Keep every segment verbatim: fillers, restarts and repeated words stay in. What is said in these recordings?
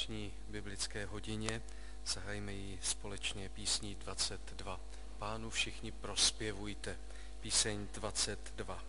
dnešní biblické hodině. Zahajme ji společně písní dvacet dva. Pánu všichni prospěvujte. Píseň dvacet dva.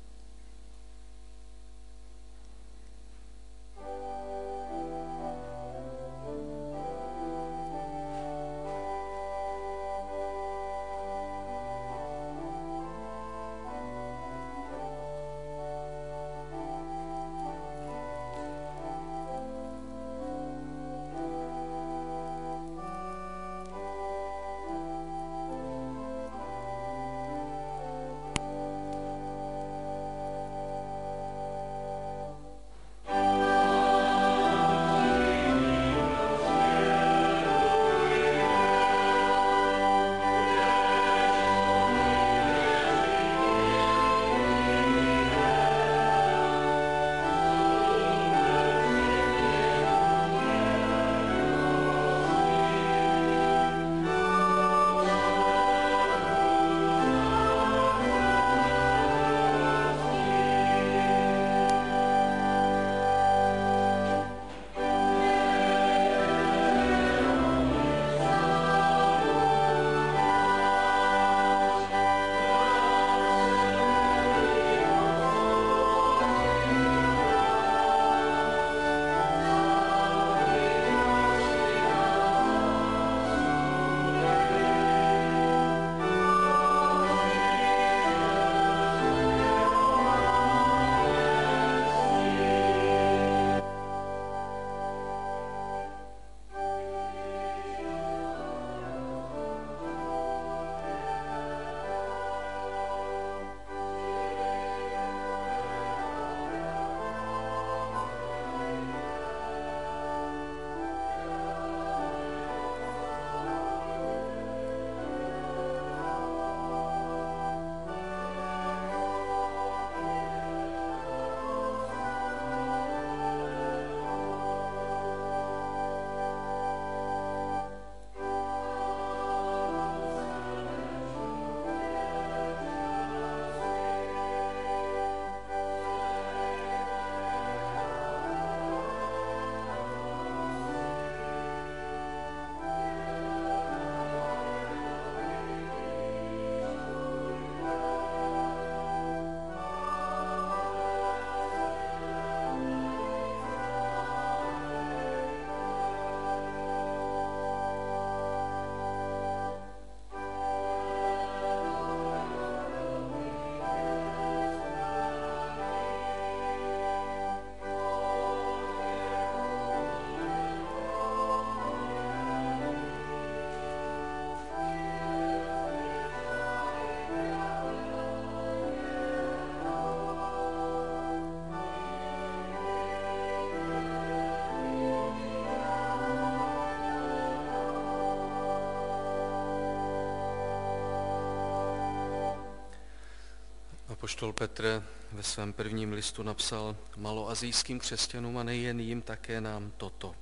Apoštol Petr ve svém prvním listu napsal maloasijským křesťanům a nejen jim, také nám toto.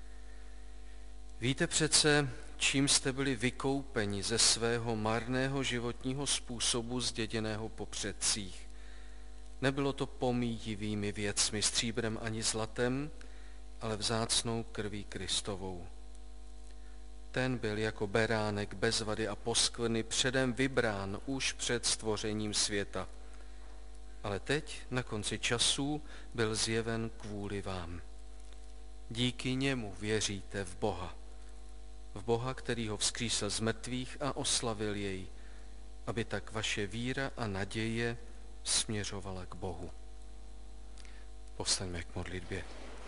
Víte přece, čím jste byli vykoupeni ze svého marného životního způsobu zděděného po předcích. Nebylo to pomíjivými věcmi, stříbrem ani zlatem, ale vzácnou krví Kristovou. Ten byl jako beránek bez vady a poskvrny předem vybrán už před stvořením světa. Ale teď, na konci časů, byl zjeven kvůli vám. Díky němu věříte v Boha. V Boha, který ho vzkřísil z mrtvých a oslavil jej, aby tak vaše víra a naděje směřovala k Bohu. Povstaňme k modlitbě.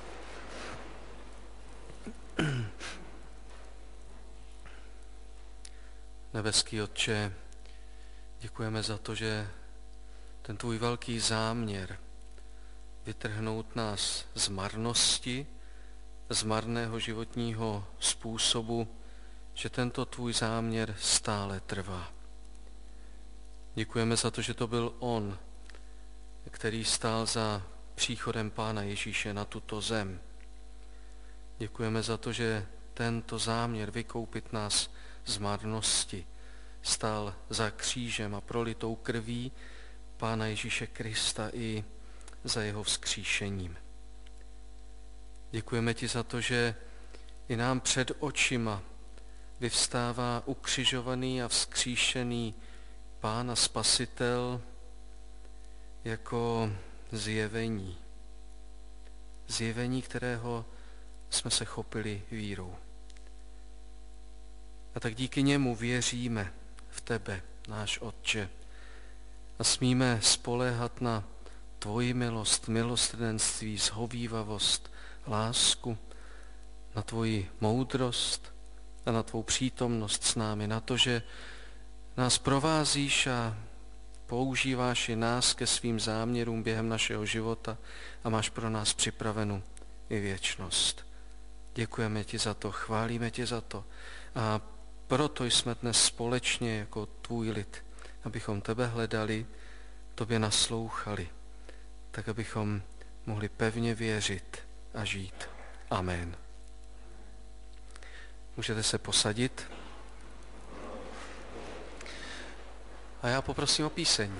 Nebeský Otče, děkujeme za to, že ten tvůj velký záměr vytrhnout nás z marnosti, z marného životního způsobu, že tento tvůj záměr stále trvá. Děkujeme za to, že to byl on, který stál za příchodem Pána Ježíše na tuto zem. Děkujeme za to, že tento záměr vykoupit nás z marnosti stál za křížem a prolitou krví Pána Ježíše Krista i za jeho vzkříšením. Děkujeme ti za to, že i nám před očima vyvstává ukřižovaný a vzkříšený Pán a Spasitel jako zjevení. Zjevení, kterého jsme se chopili vírou. A tak díky němu věříme v tebe, náš Otče, a smíme spoléhat na tvoji milost, milosrdenství, zhovívavost, lásku, na tvoji moudrost a na tvou přítomnost s námi, na to, že nás provázíš a používáš i nás ke svým záměrům během našeho života a máš pro nás připravenou i věčnost. Děkujeme ti za to, chválíme tě za to a proto jsme dnes společně jako tvůj lid, abychom tebe hledali, tobě naslouchali, tak abychom mohli pevně věřit a žít. Amen. Můžete se posadit. A já poprosím o píseň.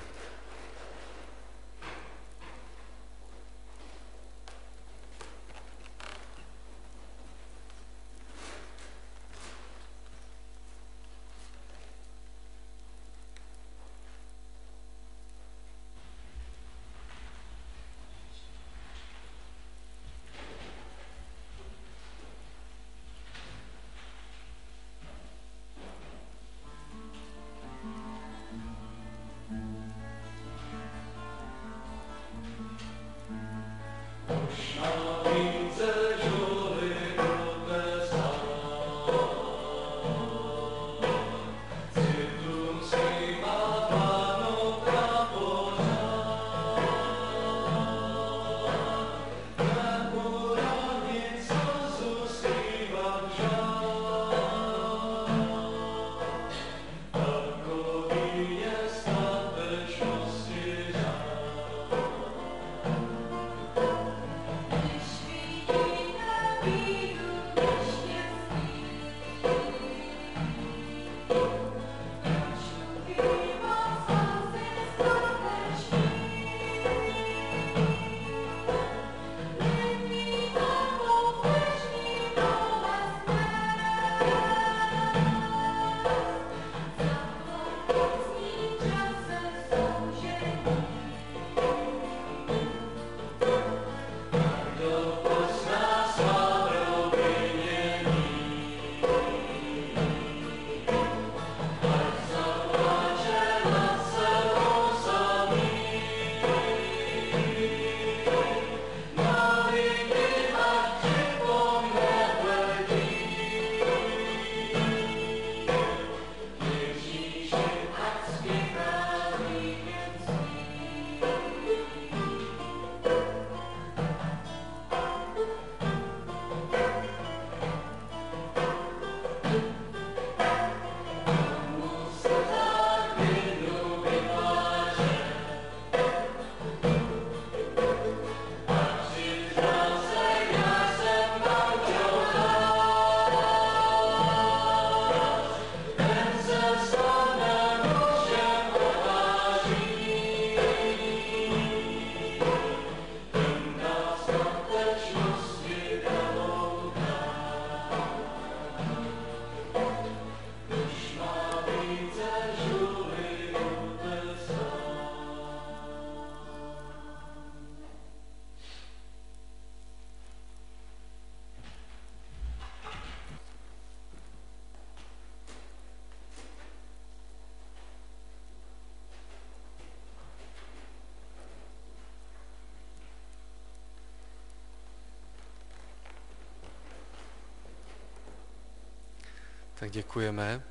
Tak děkujeme.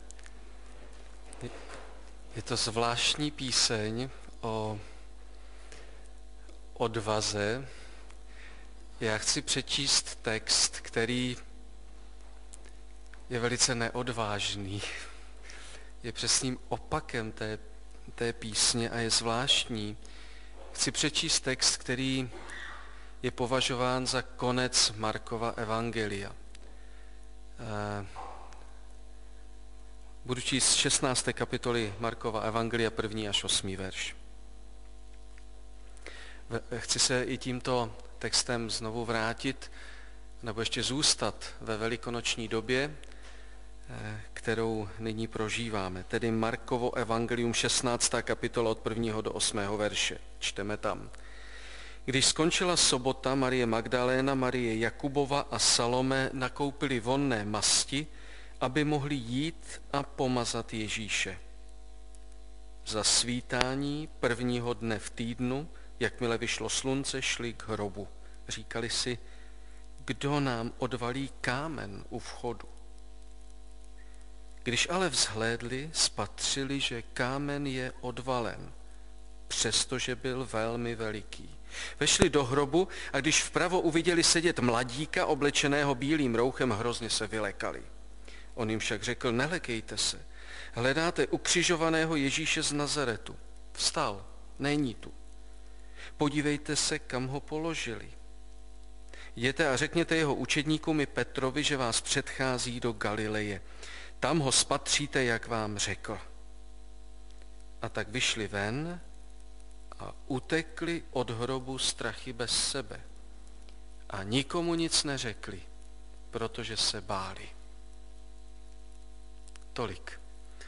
Je to zvláštní píseň o odvaze. Já chci přečíst text, který je velice neodvážný. Je přesným opakem té, té písně a je zvláštní. Chci přečíst text, který je považován za konec Markova evangelia. Budu číst z šestnácté kapitoly Markova evangelia, první až osmý verš. Chci se i tímto textem znovu vrátit nebo ještě zůstat ve velikonoční době, kterou nyní prožíváme. Tedy Markovo evangelium šestnáctá kapitola od prvního do osmého verše. Čteme tam. Když skončila sobota, Marie Magdaléna, Marie Jakubova a Salome nakoupili vonné masti, aby mohli jít a pomazat Ježíše. Za svítání prvního dne v týdnu, jakmile vyšlo slunce, šli k hrobu. Říkali si, kdo nám odvalí kámen u vchodu. Když ale vzhlédli, spatřili, že kámen je odvalen, přestože byl velmi veliký. Vešli do hrobu a když vpravo uviděli sedět mladíka oblečeného bílým rouchem, hrozně se vylekali. On jim však řekl, nelekejte se, hledáte ukřižovaného Ježíše z Nazaretu. Vstal, není tu. Podívejte se, kam ho položili. Jděte a řekněte jeho učedníkům i Petrovi, že vás předchází do Galileje. Tam ho spatříte, jak vám řekl. A tak vyšli ven a utekli od hrobu strachy bez sebe. A nikomu nic neřekli, protože se báli. Tolik.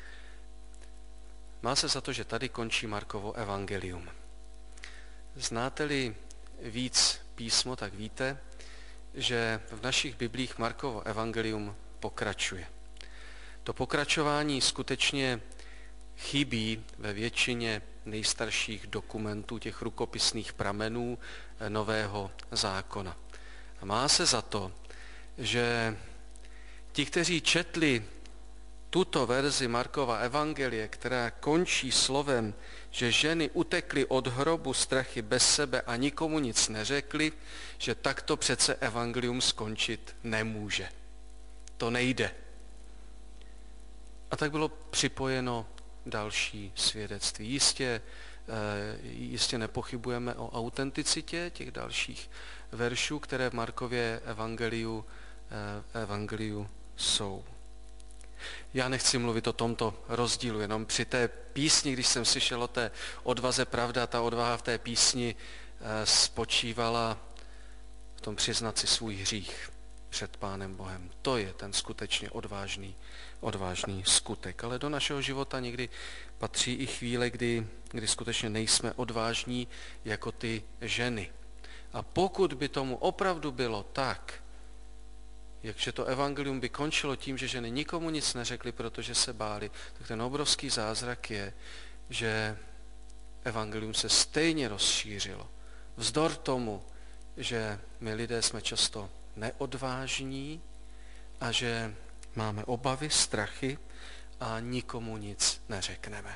Má se za to, že tady končí Markovo evangelium. Znáte-li víc písmo, tak víte, že v našich biblích Markovo evangelium pokračuje. To pokračování skutečně chybí ve většině nejstarších dokumentů, těch rukopisných pramenů Nového zákona. A má se za to, že ti, kteří četli tuto verzi Markova evangelie, která končí slovem, že ženy utekly od hrobu strachy bez sebe a nikomu nic neřekli, že takto přece evangelium skončit nemůže. To nejde. A tak bylo připojeno další svědectví. Jistě, jistě nepochybujeme o autenticitě těch dalších veršů, které v Markově evangeliu, evangeliu jsou. Já nechci mluvit o tomto rozdílu, jenom při té písni, když jsem slyšel o té odvaze, pravda, ta odvaha v té písni spočívala v tom přiznat si svůj hřích před Pánem Bohem. To je ten skutečně odvážný, odvážný skutek. Ale do našeho života někdy patří i chvíle, kdy, kdy skutečně nejsme odvážní jako ty ženy. A pokud by tomu opravdu bylo tak, jakže to evangelium by končilo tím, že ženy nikomu nic neřekly, protože se báli, tak ten obrovský zázrak je, že evangelium se stejně rozšířilo. Vzdor tomu, že my lidé jsme často neodvážní a že máme obavy, strachy a nikomu nic neřekneme.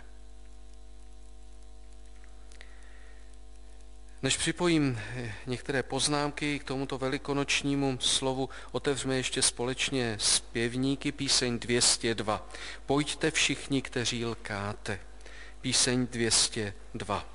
Než připojím některé poznámky k tomuto velikonočnímu slovu, otevřeme ještě společně zpěvníky píseň dvě stě dva. Pojďte všichni, kteří lkáte. Píseň dvě stě dva.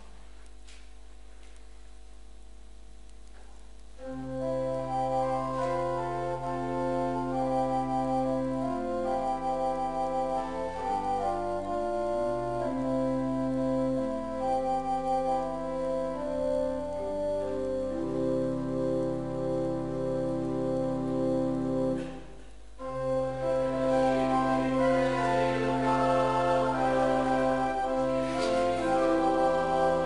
Oh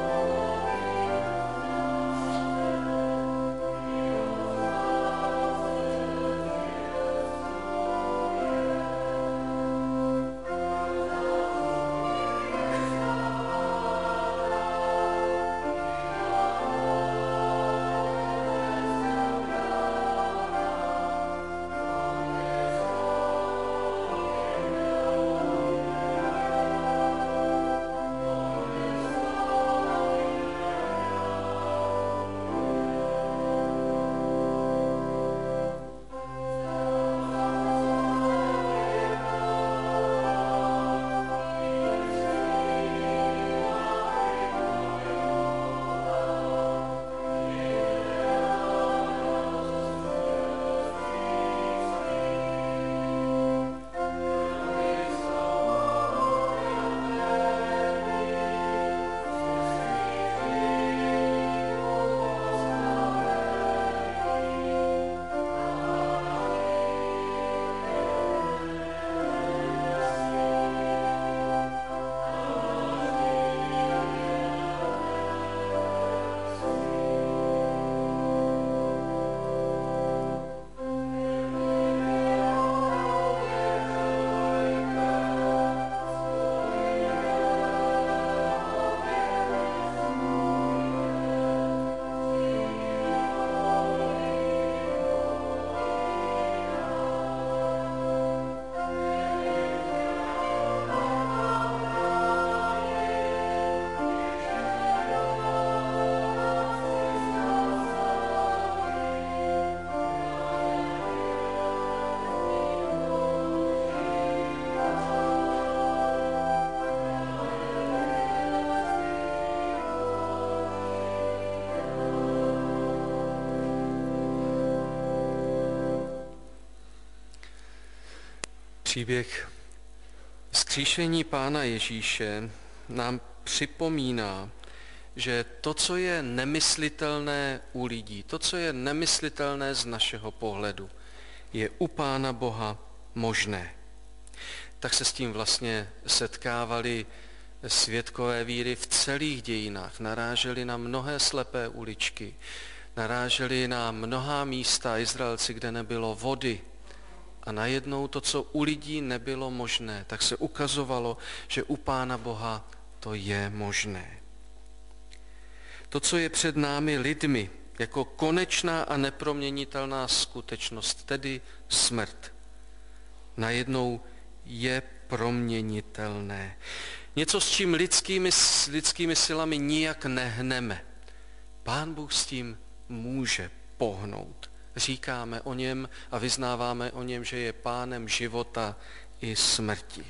Příběh vzkříšení Pána Ježíše nám připomíná, že to, co je nemyslitelné u lidí, to, co je nemyslitelné z našeho pohledu, je u Pána Boha možné. Tak se s tím vlastně setkávali svědkové víry v celých dějinách. Naráželi na mnohé slepé uličky, naráželi na mnohá místa Izraelci, kde nebylo vody. A najednou to, co u lidí nebylo možné, tak se ukazovalo, že u Pána Boha to je možné. To, co je před námi lidmi, jako konečná a neproměnitelná skutečnost, tedy smrt, najednou je proměnitelné. Něco, s čím lidskými, s lidskými silami nijak nehneme. Pán Bůh s tím může pohnout. Říkáme o něm a vyznáváme o něm, že je pánem života i smrti.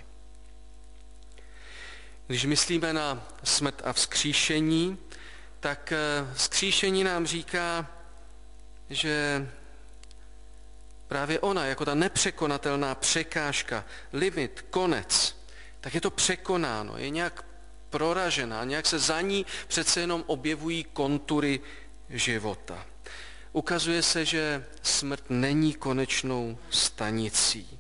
Když myslíme na smrt a vzkříšení, tak vzkříšení nám říká, že právě ona, jako ta nepřekonatelná překážka, limit, konec, tak je to překonáno, je nějak proražená, nějak se za ní přece jenom objevují kontury života. Ukazuje se, že smrt není konečnou stanicí.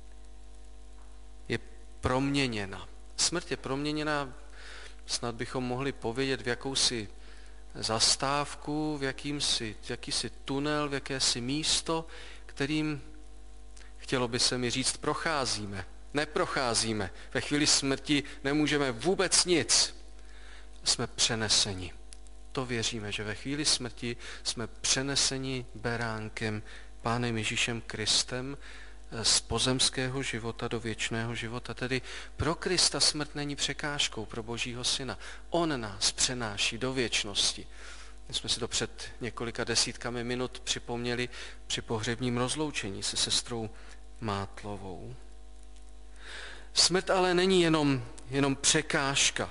Je proměněna. Smrt je proměněna, snad bychom mohli povědět, v jakousi zastávku, v jakýmsi, v jakýsi tunel, v jakési místo, kterým, chtělo by se mi říct, procházíme. Neprocházíme. Ve chvíli smrti nemůžeme vůbec nic. Jsme přeneseni. To věříme, že ve chvíli smrti jsme přeneseni beránkem, Pánem Ježíšem Kristem z pozemského života do věčného života. Tedy pro Krista smrt není překážkou, pro Božího Syna. On nás přenáší do věčnosti. My jsme si to před několika desítkami minut připomněli při pohřebním rozloučení se sestrou Mátlovou. Smrt ale není jenom, jenom překážka.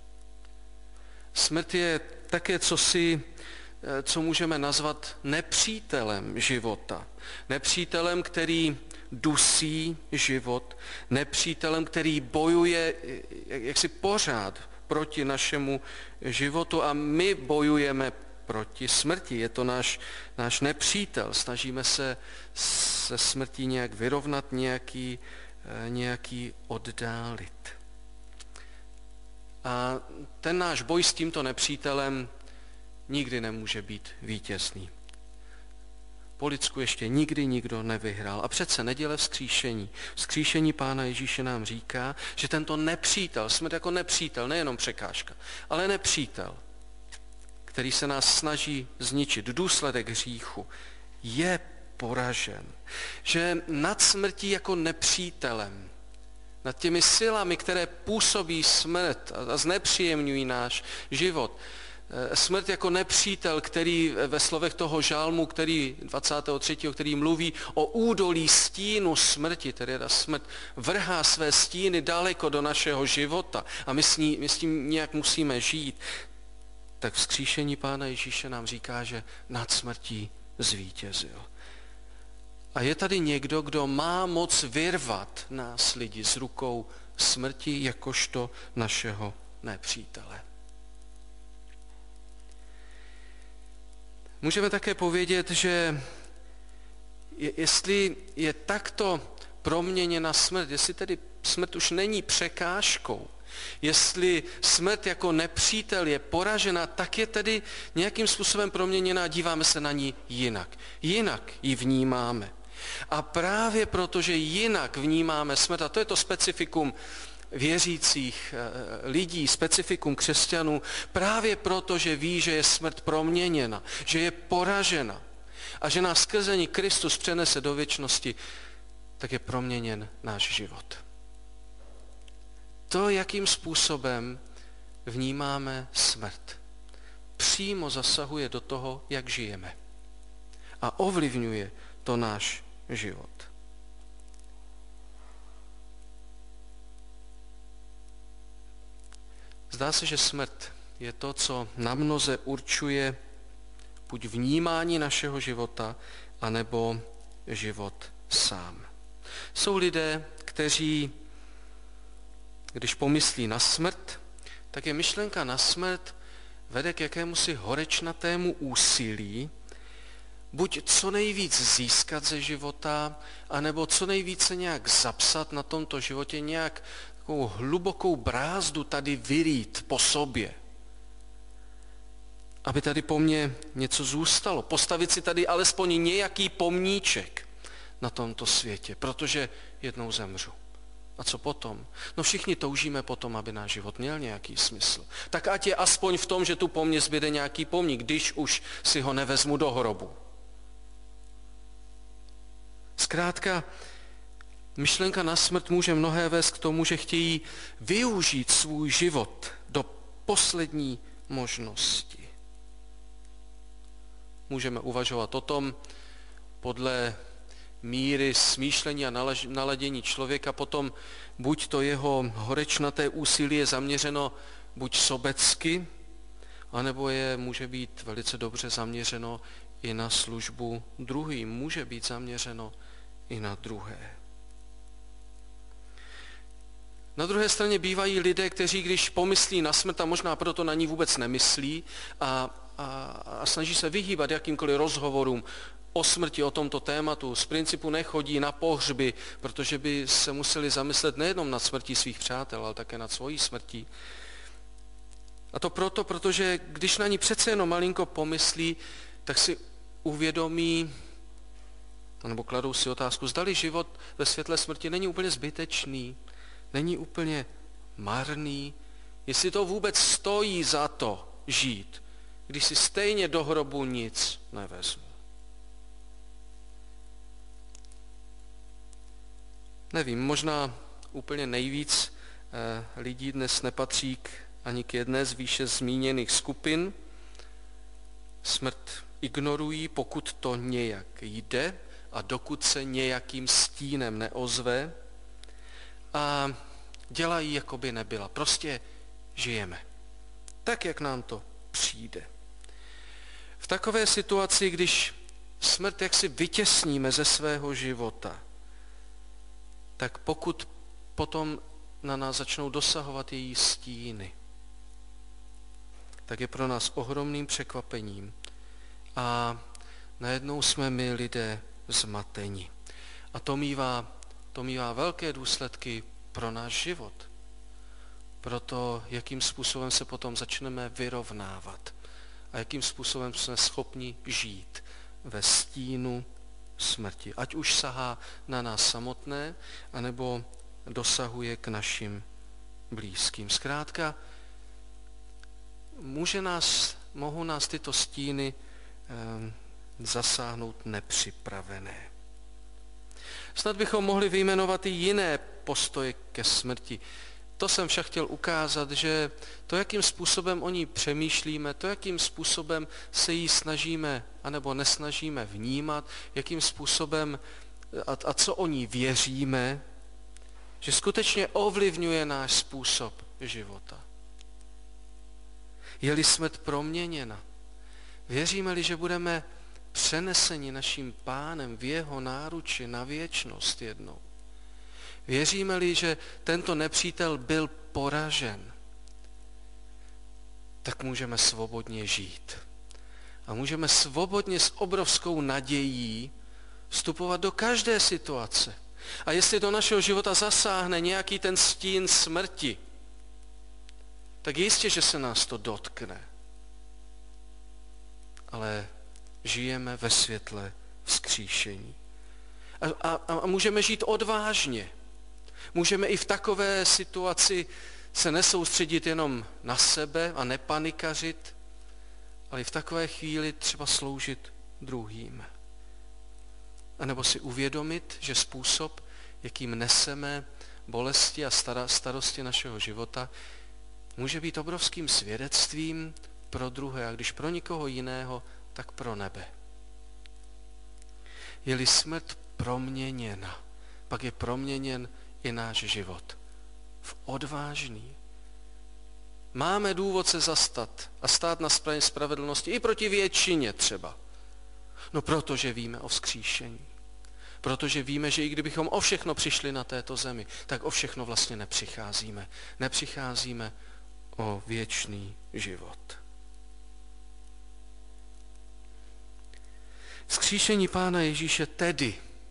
Smrt je také cosi, co můžeme nazvat nepřítelem života. Nepřítelem, který dusí život, nepřítelem, který bojuje jaksi pořád proti našemu životu a my bojujeme proti smrti. Je to náš, náš nepřítel. Snažíme se se smrtí nějak vyrovnat, nějaký, nějaký oddálit. A ten náš boj s tímto nepřítelem nikdy nemůže být vítězný. Po lidsku ještě nikdy nikdo nevyhrál. A přece neděle vzkříšení. Vzkříšení Pána Ježíše nám říká, že tento nepřítel, smrt jako nepřítel, nejenom překážka, ale nepřítel, který se nás snaží zničit, důsledek hříchu, je poražen. Že nad smrtí jako nepřítelem, nad těmi silami, které působí smrt a znepříjemňují náš život. Smrt jako nepřítel, který ve slovech toho žálmu, který dvacátého třetího který mluví o údolí stínu smrti, tedy ta smrt vrhá své stíny daleko do našeho života a my s, ní, my s tím nějak musíme žít, tak vzkříšení Pána Ježíše nám říká, že nad smrtí zvítězil. A je tady někdo, kdo má moc vyrvat nás lidi z rukou smrti jakožto našeho nepřítele. Můžeme také povědět, že jestli je takto proměněna smrt, jestli tedy smrt už není překážkou, jestli smrt jako nepřítel je poražena, tak je tedy nějakým způsobem proměněná a díváme se na ní jinak. Jinak ji vnímáme. A právě proto, že jinak vnímáme smrt, a to je to specifikum věřících lidí, specifikum křesťanů, právě proto, že ví, že je smrt proměněna, že je poražena a že nás skrze ní Kristus přenese do věčnosti, tak je proměněn náš život. To, jakým způsobem vnímáme smrt, přímo zasahuje do toho, jak žijeme a ovlivňuje to náš život. Zdá se, že smrt je to, co namnoze určuje buď vnímání našeho života, anebo život sám. Jsou lidé, kteří, když pomyslí na smrt, tak je myšlenka na smrt vede k jakémusi horečnatému úsilí, buď co nejvíc získat ze života, anebo co nejvíce nějak zapsat na tomto životě, nějak takovou hlubokou brázdu tady vyrýt po sobě. Aby tady po mně něco zůstalo. Postavit si tady alespoň nějaký pomníček na tomto světě, protože jednou zemřu. A co potom? No všichni toužíme potom, aby náš život měl nějaký smysl. Tak ať je aspoň v tom, že tu po mně zbyde nějaký pomník, když už si ho nevezmu do hrobu. Zkrátka, myšlenka na smrt může mnohé vést k tomu, že chtějí využít svůj život do poslední možnosti. Můžeme uvažovat o tom podle míry smýšlení a naladění člověka, potom buď to jeho horečnaté úsilí je zaměřeno buď sobecky, anebo je může být velice dobře zaměřeno i na službu druhým, může být zaměřeno i na druhé. Na druhé straně bývají lidé, kteří když pomyslí na smrt a možná proto na ní vůbec nemyslí a, a, a snaží se vyhýbat jakýmkoliv rozhovorům o smrti, o tomto tématu, z principu nechodí na pohřby, protože by se museli zamyslet nejenom nad smrtí svých přátel, ale také nad svojí smrtí. A to proto, protože když na ní přece jenom malinko pomyslí, tak si uvědomí, nebo kladou si otázku, zdali život ve světle smrti není úplně zbytečný, není úplně marný, jestli to vůbec stojí za to žít, když si stejně do hrobu nic nevezmu. Nevím, možná úplně nejvíc eh, lidí dnes nepatří k, ani k jedné z výše zmíněných skupin. Smrt ignorují, pokud to nějak jde a dokud se nějakým stínem neozve a dělají, jako by nebyla. Prostě žijeme. Tak, jak nám to přijde. V takové situaci, když smrt jaksi vytěsníme ze svého života, tak pokud potom na nás začnou dosahovat její stíny, tak je pro nás ohromným překvapením a najednou jsme my lidé zmateni. A to mívá, to mívá velké důsledky pro náš život. Pro to, jakým způsobem se potom začneme vyrovnávat a jakým způsobem jsme schopni žít ve stínu smrti. Ať už sahá na nás samotné, anebo dosahuje k našim blízkým. Zkrátka, může nás, mohou nás tyto stíny eh, zasáhnout nepřipravené. Snad bychom mohli vyjmenovat i jiné postoje ke smrti. To jsem však chtěl ukázat, že to, jakým způsobem o ní přemýšlíme, to, jakým způsobem se jí snažíme anebo nesnažíme vnímat, jakým způsobem a, a co o ní věříme, že skutečně ovlivňuje náš způsob života. Je-li smrt proměněna, věříme-li, že budeme přeneseni naším Pánem v jeho náruči na věčnost jednou, věříme-li, že tento nepřítel byl poražen, tak můžeme svobodně žít. A můžeme svobodně s obrovskou nadějí vstupovat do každé situace. A jestli do našeho života zasáhne nějaký ten stín smrti, tak jistě, že se nás to dotkne. Ale žijeme ve světle vzkříšení. A, a, a můžeme žít odvážně. Můžeme i v takové situaci se nesoustředit jenom na sebe a nepanikařit, ale i v takové chvíli třeba sloužit druhým. A nebo si uvědomit, že způsob, jakým neseme bolesti a starosti našeho života, může být obrovským svědectvím pro druhé, a když pro nikoho jiného, tak pro nebe. Je-li smrt proměněna, pak je proměněn i náš život v odvážný. Máme důvod se zastat a stát na straně spravedlnosti i proti většině třeba. No protože víme o vzkříšení. Protože víme, že i kdybychom o všechno přišli na této zemi, tak o všechno vlastně nepřicházíme. Nepřicházíme o věčný život. Vzkříšení Pána Ježíše tedy,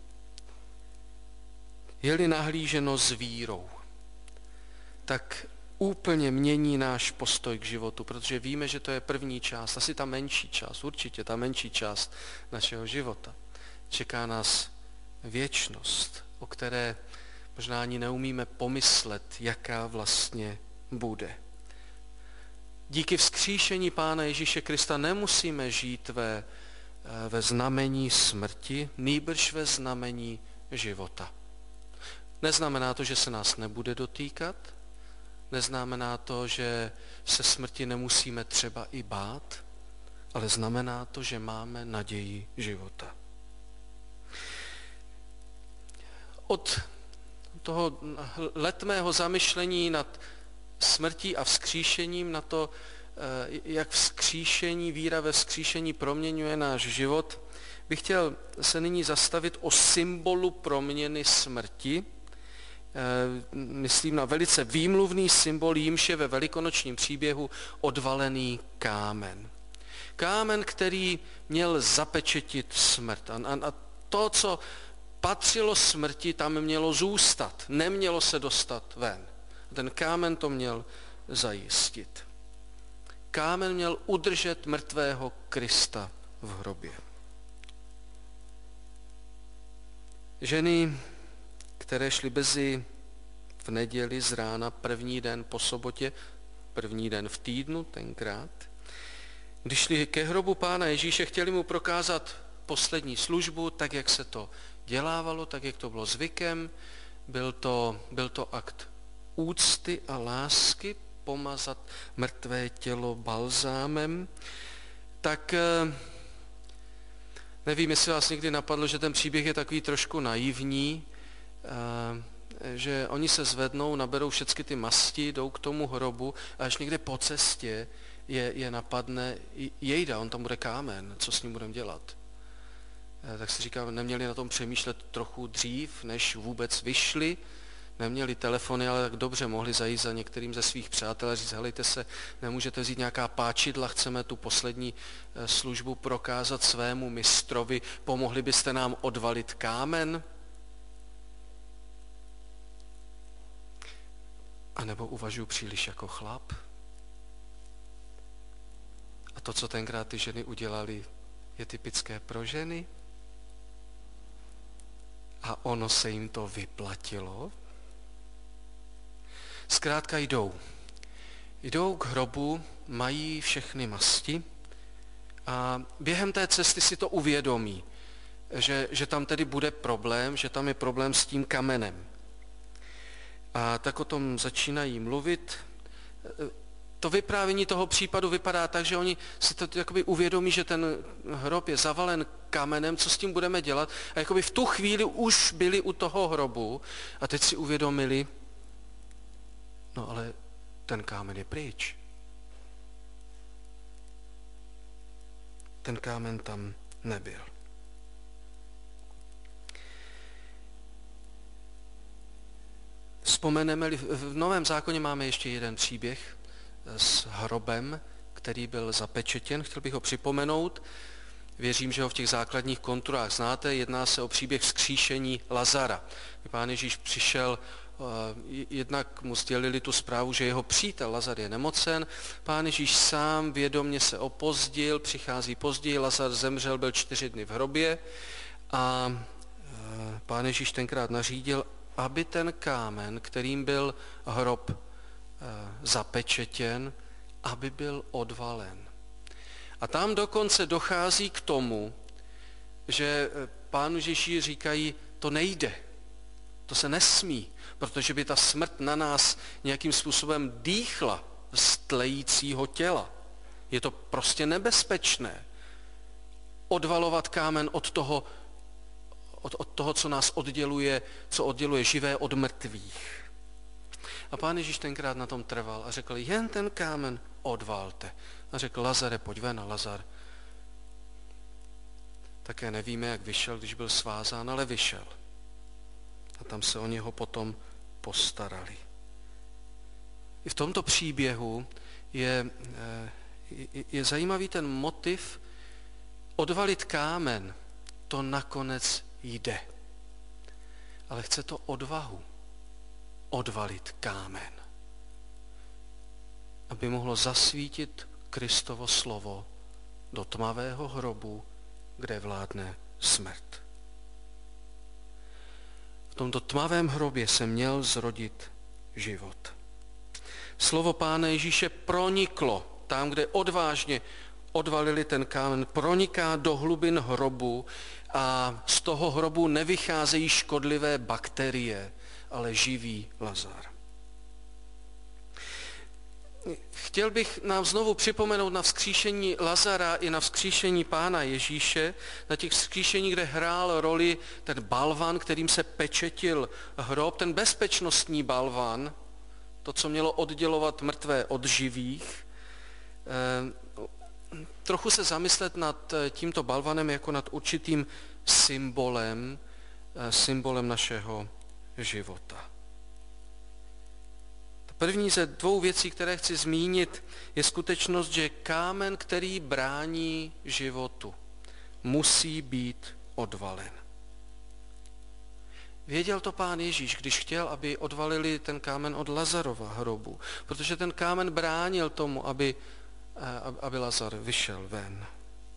je-li nahlíženo s vírou, tak úplně mění náš postoj k životu, protože víme, že to je první část, asi ta menší část, určitě ta menší část našeho života. Čeká nás věčnost, o které možná ani neumíme pomyslet, jaká vlastně bude. Díky vzkříšení Pána Ježíše Krista nemusíme žít ve, ve znamení smrti, nýbrž ve znamení života. Neznamená to, že se nás nebude dotýkat, neznamená to, že se smrti nemusíme třeba i bát, ale znamená to, že máme naději života. Od toho letmého zamyšlení nad smrtí a vzkříšením, na to, jak vzkříšení, víra ve vzkříšení proměňuje náš život, bych chtěl se nyní zastavit o symbolu proměny smrti. Myslím na velice výmluvný symbol, jímž je ve velikonočním příběhu odvalený kámen. Kámen, který měl zapečetit smrt. A, a to, co patřilo smrti, tam mělo zůstat. Nemělo se dostat ven. Ten kámen to měl zajistit. Kámen měl udržet mrtvého Krista v hrobě. Ženy, které šly brzy v neděli z rána, první den po sobotě, první den v týdnu tenkrát, když šli ke hrobu Pána Ježíše, chtěli mu prokázat poslední službu, tak jak se to dělávalo, tak jak to bylo zvykem. Byl to, byl to akt úcty a lásky, pomazat mrtvé tělo balzámem. Tak nevím, jestli vás někdy napadlo, že ten příběh je takový trošku naivní, že oni se zvednou, naberou všechny ty masti, jdou k tomu hrobu a až někde po cestě je, je napadne, jejda, on tam bude kámen, co s ním budeme dělat. Tak si říkám, neměli na tom přemýšlet trochu dřív, než vůbec vyšli, neměli telefony, ale tak dobře mohli zajít za některým ze svých přátel a říct, helejte se, nemůžete vzít nějaká páčidla, chceme tu poslední službu prokázat svému mistrovi, pomohli byste nám odvalit kámen? A nebo uvažuji příliš jako chlap? A to, co tenkrát ty ženy udělali, je typické pro ženy? A ono se jim to vyplatilo? Zkrátka jdou. Jdou k hrobu, mají všechny masti a během té cesty si to uvědomí, že, že tam tedy bude problém, že tam je problém s tím kamenem. A tak o tom začínají mluvit. To vyprávění toho případu vypadá tak, že oni si to jakoby uvědomí, že ten hrob je zavalen kamenem, co s tím budeme dělat. A jakoby v tu chvíli už byli u toho hrobu a teď si uvědomili, no ale ten kámen je pryč. Ten kámen tam nebyl. Vzpomeneme-li, v Novém zákoně máme ještě jeden příběh s hrobem, který byl zapečetěn. Chtěl bych ho připomenout. Věřím, že ho v těch základních konturách znáte. Jedná se o příběh vzkříšení Lazara. Pán Ježíš přišel, jednak mu sdělili tu zprávu, že jeho přítel Lazar je nemocen. Pán Ježíš sám vědomě se opozdil, přichází později, Lazar zemřel, byl čtyři dny v hrobě a Pán Ježíš tenkrát nařídil, aby ten kámen, kterým byl hrob zapečetěn, aby byl odvalen. A tam dokonce dochází k tomu, že Pánu Ježíši říkají, to nejde, to se nesmí, protože by ta smrt na nás nějakým způsobem dýchla z tlejícího těla. Je to prostě nebezpečné. Odvalovat kámen od toho, od, od toho, co nás odděluje, co odděluje živé od mrtvých. A Pán Ježíš tenkrát na tom trval a řekl, jen ten kámen odvalte. A řekl, Lazare, pojď ven, a Lazar Také nevíme, jak vyšel, když byl svázán, ale vyšel. A tam se o něho potom postarali. I v tomto příběhu je, je, je zajímavý ten motiv odvalit kámen. To nakonec jde. Ale chce to odvahu odvalit kámen, aby mohlo zasvítit Kristovo slovo do tmavého hrobu, kde vládne smrt. V tomto tmavém hrobě se měl zrodit život. Slovo Pána Ježíše proniklo tam, kde odvážně odvalili ten kámen, proniká do hlubin hrobu a z toho hrobu nevycházejí škodlivé bakterie, ale živý Lazar. Chtěl bych nám znovu připomenout na vzkříšení Lazara i na vzkříšení Pána Ježíše, na těch vzkříšení, kde hrál roli ten balvan, kterým se pečetil hrob, ten bezpečnostní balvan, to, co mělo oddělovat mrtvé od živých. Trochu se zamyslet nad tímto balvanem jako nad určitým symbolem, symbolem našeho života. První ze dvou věcí, které chci zmínit, je skutečnost, že kámen, který brání životu, musí být odvalen. Věděl to Pán Ježíš, když chtěl, aby odvalili ten kámen od Lazarova hrobu, protože ten kámen bránil tomu, aby, aby Lazar vyšel ven.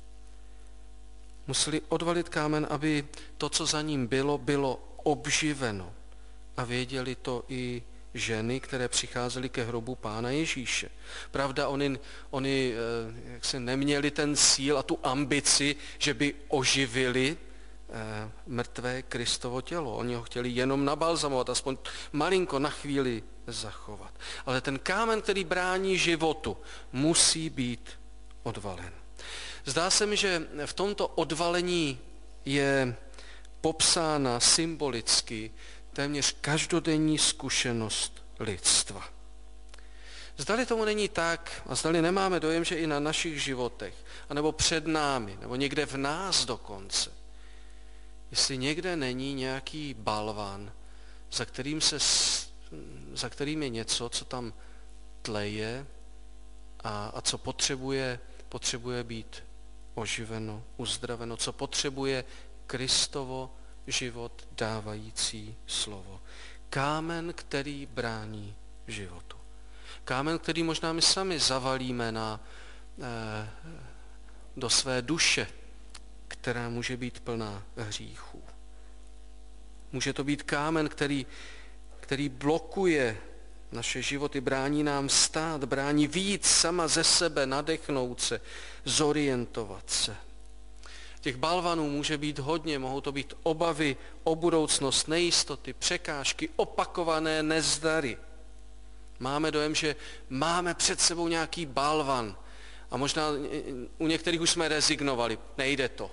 Museli odvalit kámen, aby to, co za ním bylo, bylo obživeno. A věděli to i ženy, které přicházely ke hrobu Pána Ježíše. Pravda, oni, oni jak se neměli ten síl a tu ambici, že by oživili mrtvé Kristovo tělo. Oni ho chtěli jenom nabalzamovat, aspoň malinko na chvíli zachovat. Ale ten kámen, který brání životu, musí být odvalen. Zdá se mi, že v tomto odvalení je popsána symbolicky téměř každodenní zkušenost lidstva. Zdali tomu není tak, a zdali nemáme dojem, že i na našich životech, anebo před námi, nebo někde v nás dokonce, jestli někde není nějaký balvan, za kterým, se, za kterým je něco, co tam tleje a, a co potřebuje, potřebuje být oživeno, uzdraveno, co potřebuje Kristovo život dávající slovo. Kámen, který brání životu. Kámen, který možná my sami zavalíme na, eh, do své duše, která může být plná hříchů. Může to být kámen, který, který blokuje naše životy, brání nám stát, brání vyjít sama ze sebe, nadechnout se, zorientovat se. Těch balvanů může být hodně, mohou to být obavy o budoucnost, nejistoty, překážky, opakované nezdary. Máme dojem, že máme před sebou nějaký balvan a možná u některých už jsme rezignovali, nejde to.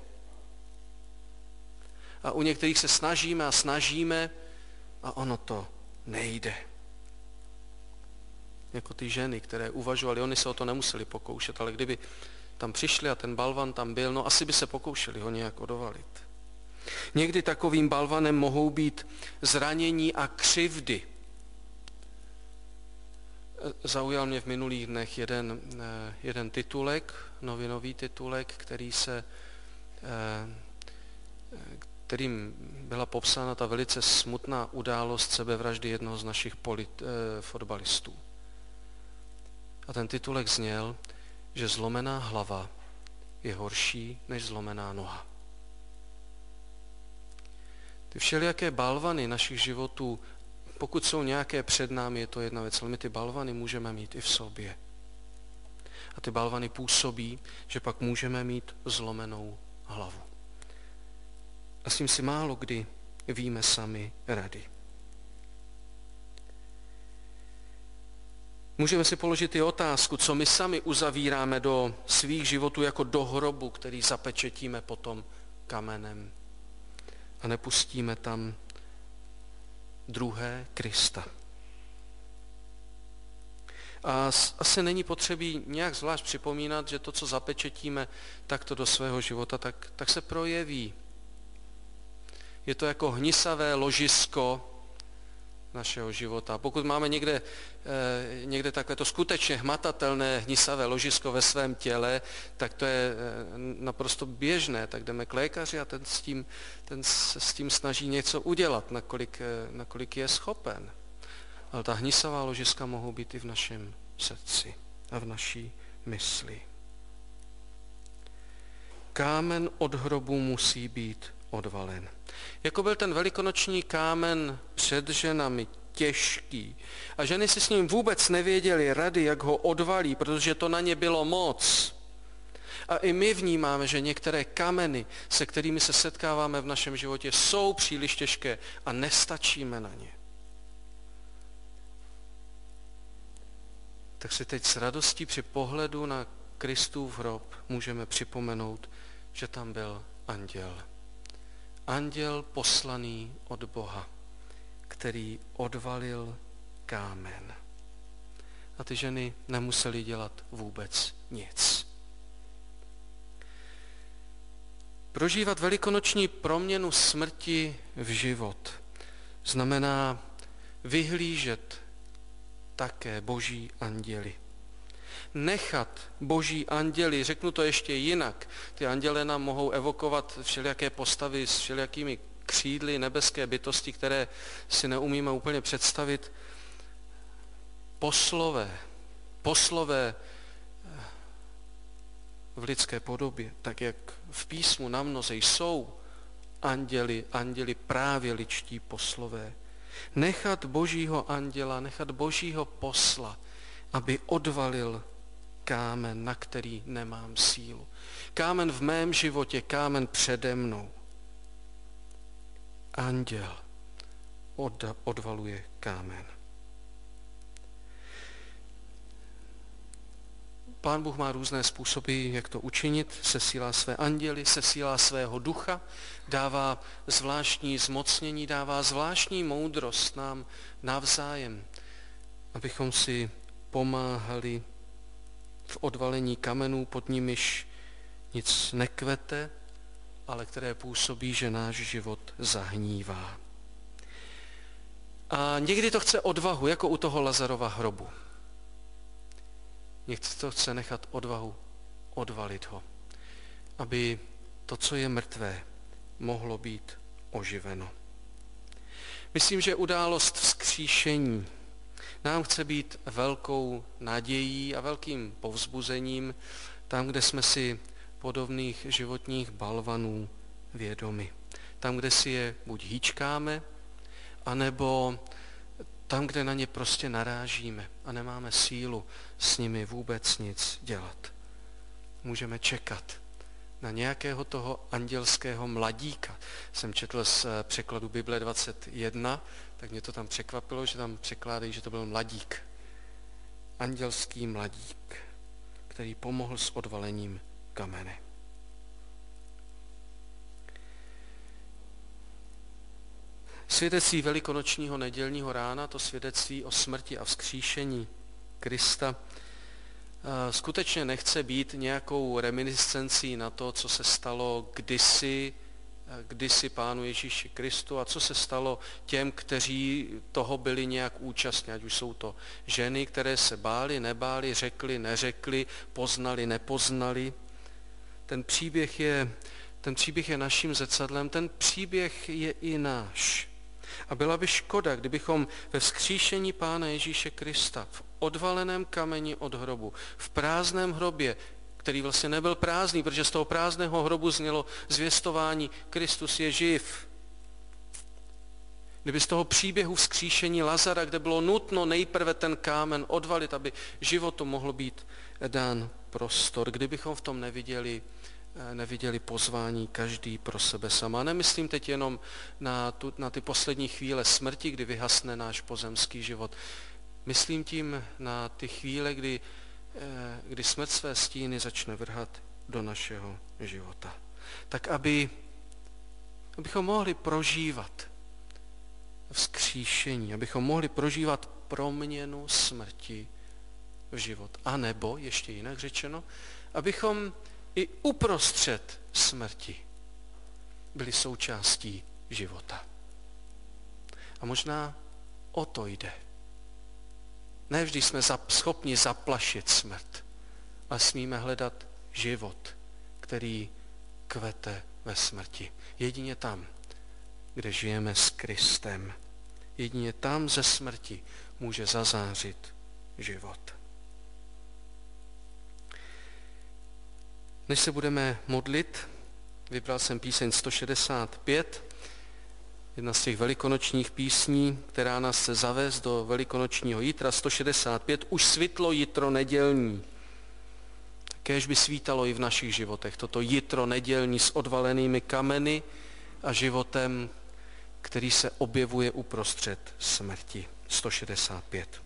A u některých se snažíme a snažíme a ono to nejde. Jako ty ženy, které uvažovaly, oni se o to nemuseli pokoušet, ale kdyby tam přišli a ten balvan tam byl, no asi by se pokoušeli ho nějak odovalit. Někdy takovým balvanem mohou být zranění a křivdy. Zaujal mě v minulých dnech jeden, jeden titulek, novinový titulek, který se, kterým byla popsána ta velice smutná událost sebevraždy jednoho z našich polit, fotbalistů. A ten titulek zněl, že zlomená hlava je horší než zlomená noha. Ty všelijaké balvany našich životů, pokud jsou nějaké před námi, je to jedna věc, ale my ty balvany můžeme mít i v sobě. A ty balvany působí, že pak můžeme mít zlomenou hlavu. A s tím si málo kdy víme sami rady. Můžeme si položit i otázku, co my sami uzavíráme do svých životů jako do hrobu, který zapečetíme potom kamenem a nepustíme tam druhé Krista. A asi není potřebí nějak zvlášť připomínat, že to, co zapečetíme takto do svého života, tak, tak se projeví. Je to jako hnisavé ložisko našeho života. Pokud máme někde, někde takové to skutečně hmatatelné hnisavé ložisko ve svém těle, tak to je naprosto běžné. Tak jdeme k lékaři a ten, s tím, ten se s tím snaží něco udělat, nakolik, nakolik je schopen. Ale ta hnisavá ložiska mohou být i v našem srdci a v naší mysli. Kámen od hrobu musí být odvalen. Jako byl ten velikonoční kámen před ženami těžký a ženy si s ním vůbec nevěděly rady, jak ho odvalí, protože to na ně bylo moc. A i my vnímáme, že některé kameny, se kterými se setkáváme v našem životě, jsou příliš těžké a nestačíme na ně. Tak si teď s radostí při pohledu na Kristův hrob můžeme připomenout, že tam byl anděl. Anděl poslaný od Boha, který odvalil kámen. A ty ženy nemusely dělat vůbec nic. Prožívat velikonoční proměnu smrti v život znamená vyhlížet také boží anděli. Nechat boží anděli, řeknu to ještě jinak, ty anděle nám mohou evokovat všelijaké postavy s všelijakými křídly, nebeské bytosti, které si neumíme úplně představit. Poslové, poslové v lidské podobě, tak jak v písmu na mnoze jsou anděli, anděli právě ličtí poslové. Nechat božího anděla, nechat božího posla, aby odvalil kámen, na který nemám sílu. Kámen v mém životě, kámen přede mnou. Anděl od, odvaluje kámen. Pán Bůh má různé způsoby, jak to učinit. Sesílá své anděly, sesílá svého ducha, dává zvláštní zmocnění, dává zvláštní moudrost nám navzájem, abychom si pomáhali v odvalení kamenů, pod nimiž nic nekvete, ale které působí, že náš život zahnívá. A někdy to chce odvahu, jako u toho Lazarova hrobu. Někdy to chce nechat odvahu, odvalit ho, aby to, co je mrtvé, mohlo být oživeno. Myslím, že událost vzkříšení nám chce být velkou nadějí a velkým povzbuzením tam, kde jsme si podobných životních balvanů vědomi. Tam, kde si je buď hýčkáme, anebo tam, kde na ně prostě narážíme a nemáme sílu s nimi vůbec nic dělat. Můžeme čekat na nějakého toho andělského mladíka. Jsem četl z překladu Bible dvacet jedna, tak mě to tam překvapilo, že tam překládají, že to byl mladík. Andělský mladík, který pomohl s odvalením kamene. Svědectví velikonočního nedělního rána, to svědectví o smrti a vzkříšení Krista, skutečně nechce být nějakou reminiscencí na to, co se stalo kdysi, kdysi Pánu Ježíši Kristu a co se stalo těm, kteří toho byli nějak účastní, ať už jsou to ženy, které se bály, nebály, řekli, neřekli, poznali, nepoznali. Ten příběh je, ten příběh je naším zrcadlem, ten příběh je i náš. A byla by škoda, kdybychom ve vzkříšení Pána Ježíše Krista, v odvaleném kameni od hrobu, v prázdném hrobě, který vlastně nebyl prázdný, protože z toho prázdného hrobu znělo zvěstování Kristus je živ. Kdyby z toho příběhu vzkříšení Lazara, kde bylo nutno nejprve ten kámen odvalit, aby životu mohl být dán prostor, kdybychom v tom neviděli neviděli pozvání každý pro sebe sama. Nemyslím teď jenom na, tu, na ty poslední chvíle smrti, kdy vyhasne náš pozemský život. Myslím tím na ty chvíle, kdy, kdy smrt své stíny začne vrhat do našeho života. Tak, aby, abychom mohli prožívat vzkříšení, abychom mohli prožívat proměnu smrti v život. A nebo, ještě jinak řečeno, abychom i uprostřed smrti byli součástí života. A možná o to jde. Ne vždy jsme schopni zaplašit smrt, ale smíme hledat život, který kvete ve smrti. Jedině tam, kde žijeme s Kristem. Jedině tam ze smrti může zazářit život. Než se budeme modlit, vybral jsem píseň sto šedesát pět, jedna z těch velikonočních písní, která nás chce zavést do velikonočního jitra, sto šedesát pět, už svitlo jitro nedělní. Kéž by svítalo i v našich životech, toto jitro nedělní s odvalenými kameny a životem, který se objevuje uprostřed smrti. sto šedesát pět.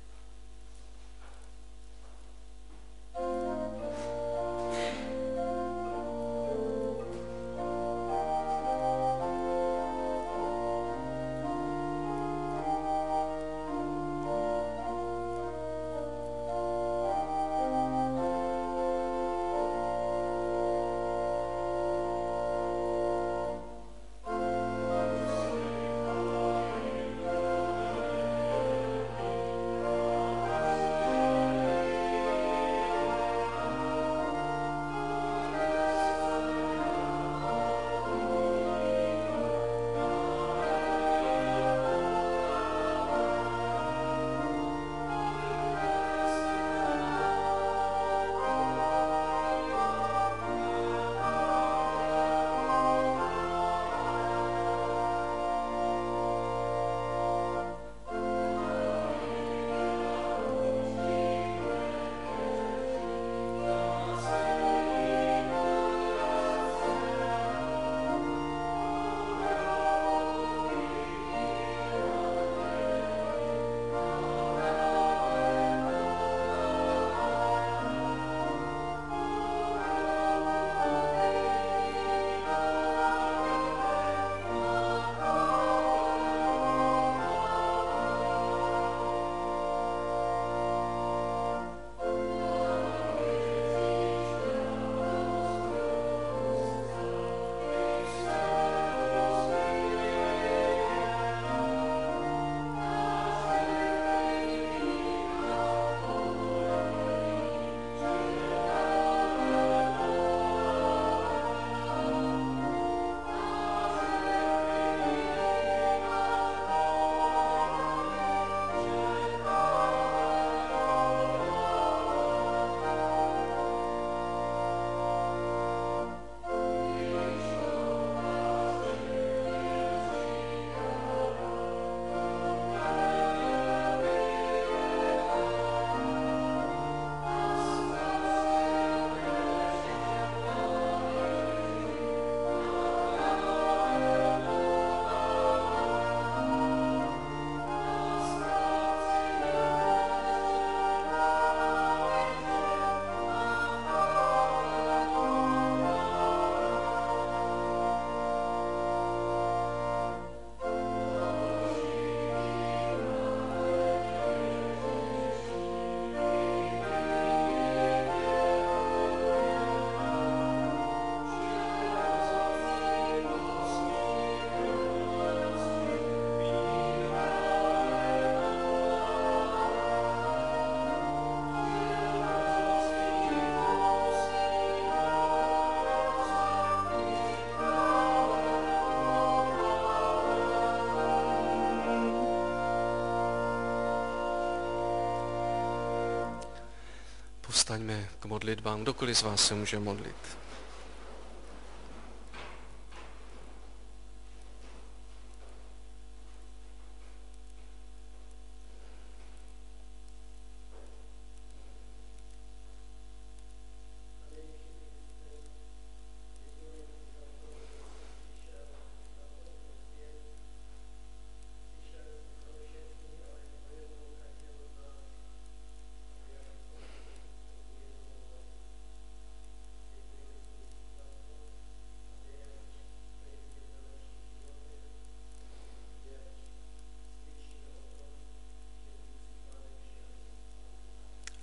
Povstaňme k modlitbám. Kdokoliv z vás se může modlit.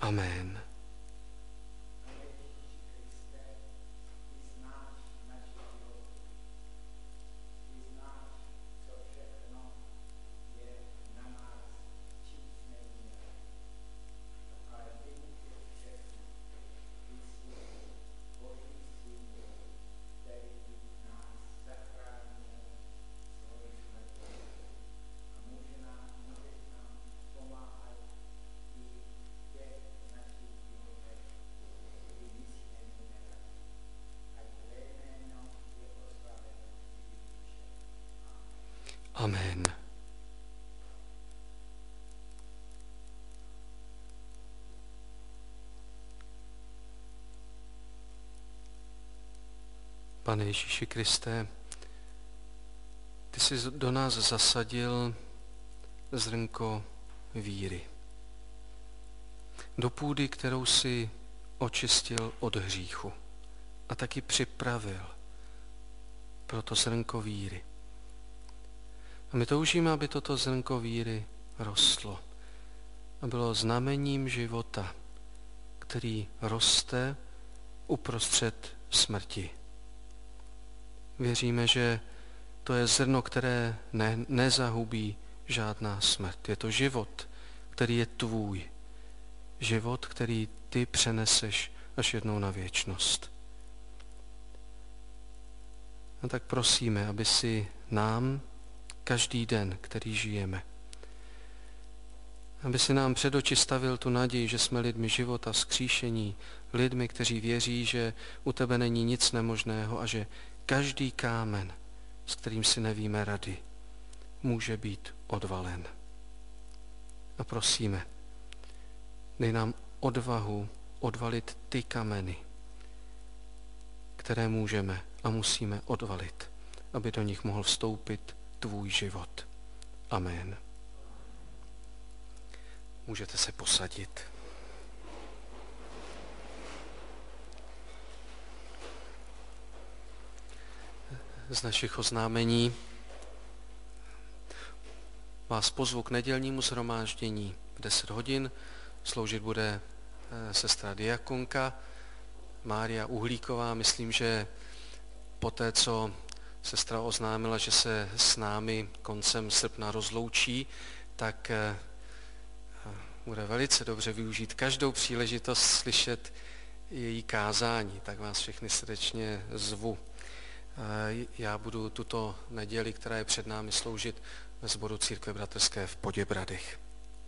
Amen. Amen. Pane Ježíši Kriste, ty jsi do nás zasadil zrnko víry. Do půdy, kterou jsi očistil od hříchu a taky připravil pro to zrnko víry. A my toužíme, aby toto zrnko víry rostlo a bylo znamením života, který roste uprostřed smrti. Věříme, že to je zrno, které ne, nezahubí žádná smrt. Je to život, který je tvůj. Život, který ty přeneseš až jednou na věčnost. A tak prosíme, aby si nám každý den, který žijeme, aby si nám před oči stavil tu naději, že jsme lidmi života, vzkříšení, lidmi, kteří věří, že u tebe není nic nemožného a že každý kámen, s kterým si nevíme rady, může být odvalen. A prosíme, dej nám odvahu odvalit ty kameny, které můžeme a musíme odvalit, aby do nich mohl vstoupit tvůj život. Amen. Můžete se posadit. Z našich oznámení vás pozvu k nedělnímu shromáždění v deset hodin. Sloužit bude sestra diakonka Mária Uhlíková. Myslím, že poté, co sestra oznámila, že se s námi koncem srpna rozloučí, tak bude velice dobře využít každou příležitost slyšet její kázání. Tak vás všechny srdečně zvu. Já budu tuto neděli, která je před námi, sloužit ve sboru Církve bratrské v Poděbradech.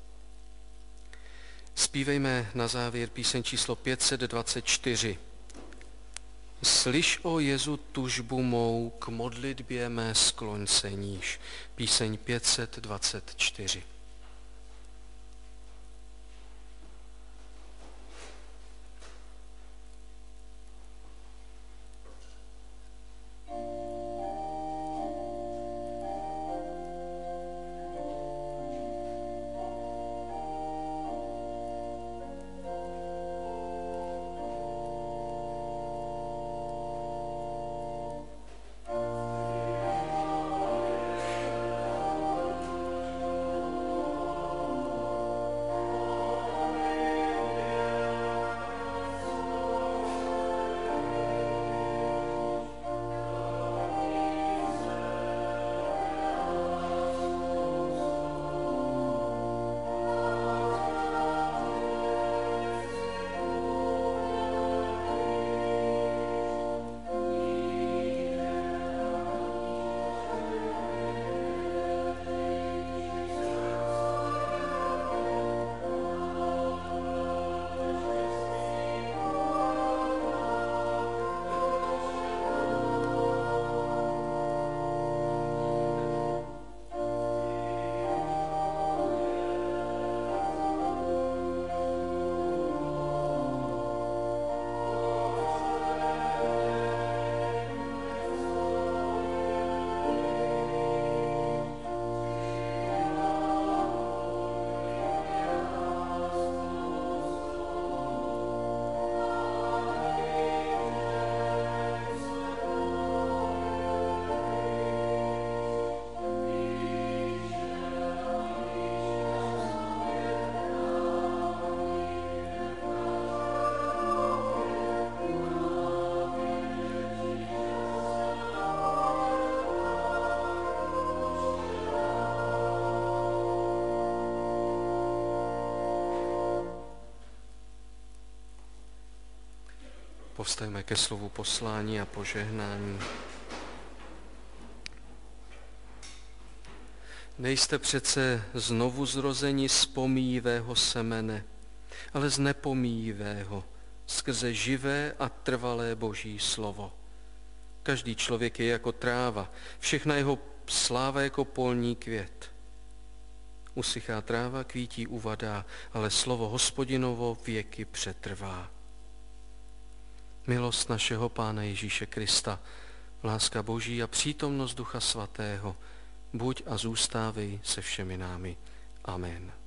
Zpívejme na závěr píseň číslo pět set dvacet čtyři. Slyš, o Jezu, tužbu mou, k modlitbě mé skloň se níž. Píseň pět set dvacet čtyři. Povstajme ke slovu poslání a požehnání. Nejste přece znovu zrozeni z pomíjivého semene, ale z nepomíjivého, skrze živé a trvalé Boží slovo. Každý člověk je jako tráva, všechna jeho sláva jako polní květ. Usychá tráva, kvítí uvadá, ale slovo Hospodinovo věky přetrvá. Milost našeho Pána Ježíše Krista, láska Boží a přítomnost Ducha Svatého, buď a zůstávej se všemi námi. Amen.